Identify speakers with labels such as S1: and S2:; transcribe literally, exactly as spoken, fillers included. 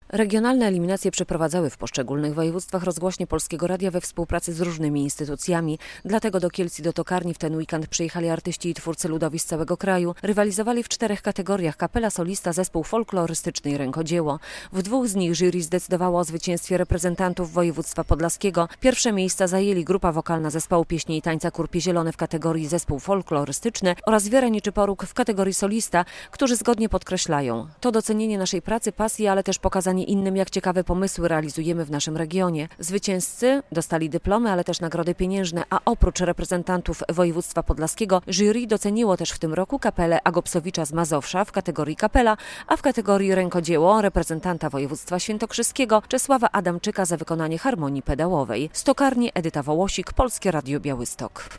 S1: Regionalne eliminacje przeprowadzały w poszczególnych województwach rozgłośnie Polskiego Radia we współpracy z różnymi instytucjami. Dlatego do Kielc i do Tokarni w ten weekend przyjechali artyści i twórcy ludowi z całego kraju. Rywalizowali w czterech kategoriach: kapela, solista, zespół folklorystyczny i rękodzieło. W dwóch z nich jury zdecydowało o zwycięstwie reprezentantów województwa podlaskiego. Pierwsze miejsca zajęli grupa wokalna zespołu pieśni i tańca Kurpie Zielone w kategorii zespół folklorystyczny oraz Wiera Niczyporuk w kategorii solista, którzy zgodnie podkreślają: to docenienie naszej pracy, pasji, ale też pokazanie innym, jak ciekawe pomysły realizujemy w naszym regionie. Zwycięzcy dostali dyplomy, ale też nagrody pieniężne, a oprócz reprezentantów województwa podlaskiego jury doceniło też w tym roku kapelę Agopsowicza z Mazowsza w kategorii kapela, a w kategorii rękodzieło reprezentanta województwa świętokrzyskiego Czesława Adamczyka za wykonanie harmonii pedałowej. Z Tokarni Edyta Wołosik, Polskie Radio Białystok.